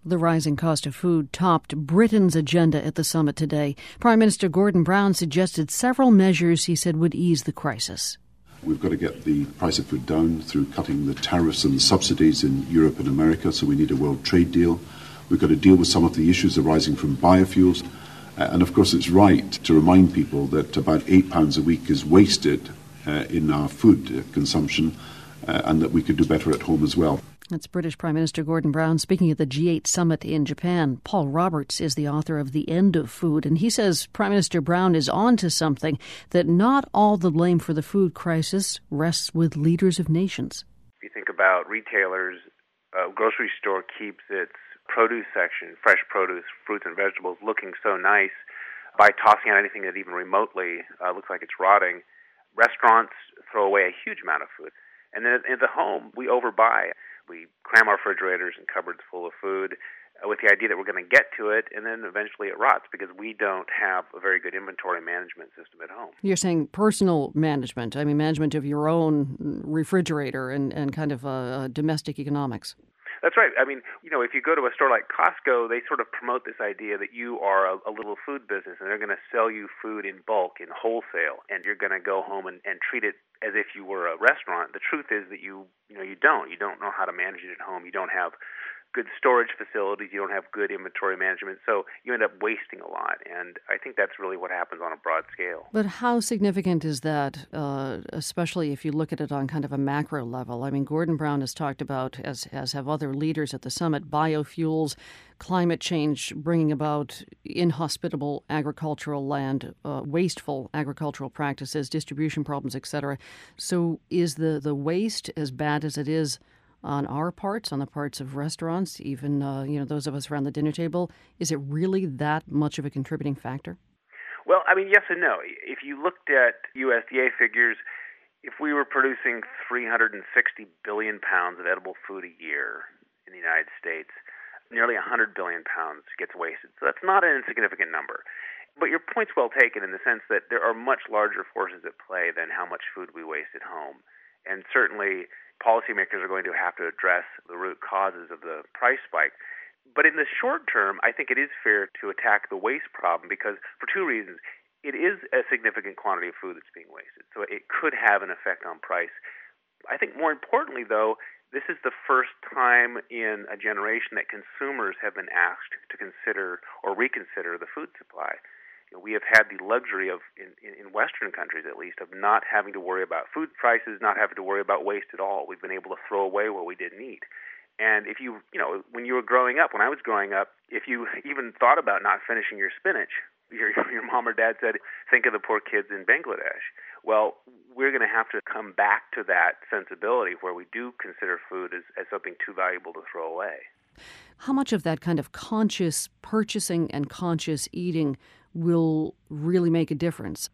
The rising cost of food topped Britain's agenda at the summit today. Prime Minister Gordon Brown suggested several measures he said would ease the crisis. We've got to get the price of food down through cutting the tariffs and the subsidies in Europe and America, so we need a world trade deal. We've got to deal with some of the issues arising from biofuels. And of course it's right to remind people that about £8 a week is wasted in our food consumption and that we could do better at home as well. That's British Prime Minister Gordon Brown speaking at the G8 summit in Japan. Paul Roberts is the author of The End of Food, and he says Prime Minister Brown is on to something, that not all the blame for the food crisis rests with leaders of nations. If you think about retailers, a grocery store keeps its produce section, fresh produce, fruits and vegetables, looking so nice by tossing out anything that even remotely looks like it's rotting. Restaurants throw away a huge amount of food. And then at the home, we overbuy. We cram our refrigerators and cupboards full of food with the idea that we're going to get to it, and then eventually it rots because we don't have a very good inventory management system at home. You're saying personal management, management of your own refrigerator and kind of domestic economics. That's right. If you go to a store like Costco, they sort of promote this idea that you are a little food business and they're going to sell you food in bulk, in wholesale, and you're going to go home and treat it as if you were a restaurant. The truth is that you don't. You don't know how to manage it at home. You don't have good storage facilities. You don't have good inventory management. So you end up wasting a lot. And I think that's really what happens on a broad scale. But how significant is that, especially if you look at it on kind of a macro level? Gordon Brown has talked about, as have other leaders at the summit, biofuels, climate change bringing about inhospitable agricultural land, wasteful agricultural practices, distribution problems, etc. So is the waste as bad as it is on our parts, on the parts of restaurants, even those of us around the dinner table? Is it really that much of a contributing factor? Well, yes and no. If you looked at USDA figures, if we were producing 360 billion pounds of edible food a year in the United States, nearly 100 billion pounds gets wasted. So that's not an insignificant number. But your point's well taken in the sense that there are much larger forces at play than how much food we waste at home. And certainly policymakers are going to have to address the root causes of the price spike. But in the short term, I think it is fair to attack the waste problem because for two reasons. It is a significant quantity of food that's being wasted, so it could have an effect on price. I think more importantly, though, this is the first time in a generation that consumers have been asked to consider or reconsider the food supply. We have had the luxury of, in Western countries at least, of not having to worry about food prices, not having to worry about waste at all. We've been able to throw away what we didn't eat. And if when you were growing up, when I was growing up, if you even thought about not finishing your spinach, your mom or dad said, think of the poor kids in Bangladesh. Well, we're going to have to come back to that sensibility where we do consider food as something too valuable to throw away. How much of that kind of conscious purchasing and conscious eating will really make a difference?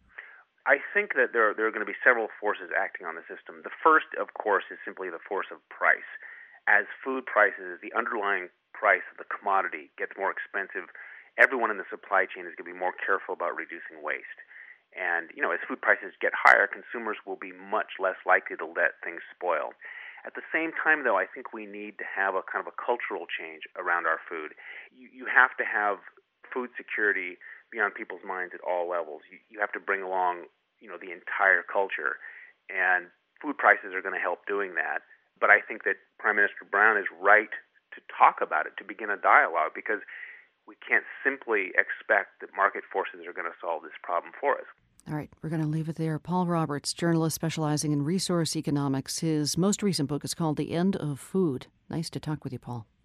I think that there are going to be several forces acting on the system. The first, of course, is simply the force of price. As food prices, the underlying price of the commodity gets more expensive, everyone in the supply chain is going to be more careful about reducing waste. And, as food prices get higher, consumers will be much less likely to let things spoil. At the same time, though, I think we need to have a kind of a cultural change around our food. You have to have food security beyond people's minds at all levels. You have to bring along, the entire culture. And food prices are going to help doing that. But I think that Prime Minister Brown is right to talk about it, to begin a dialogue, because we can't simply expect that market forces are going to solve this problem for us. All right, we're going to leave it there. Paul Roberts, journalist specializing in resource economics. His most recent book is called The End of Food. Nice to talk with you, Paul.